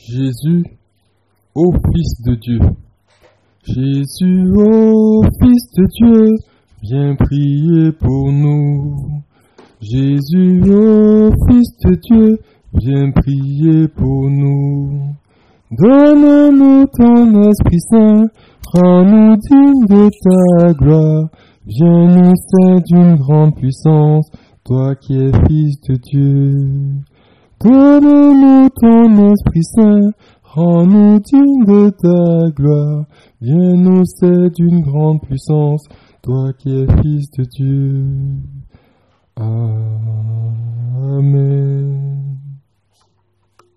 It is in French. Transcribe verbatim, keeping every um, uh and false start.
Jésus, ô Fils de Dieu. Jésus, ô Fils de Dieu, viens prier pour nous. Jésus, ô Fils de Dieu, viens prier pour nous. Donne-nous ton Esprit Saint, rends-nous dignes de ta gloire. Viens nous faire d'une grande puissance, toi qui es Fils de Dieu. Donne-nous ton Esprit Saint, rends-nous dignes de ta gloire. Viens nous faire d'une grande puissance, toi qui es Fils de Dieu. Amen.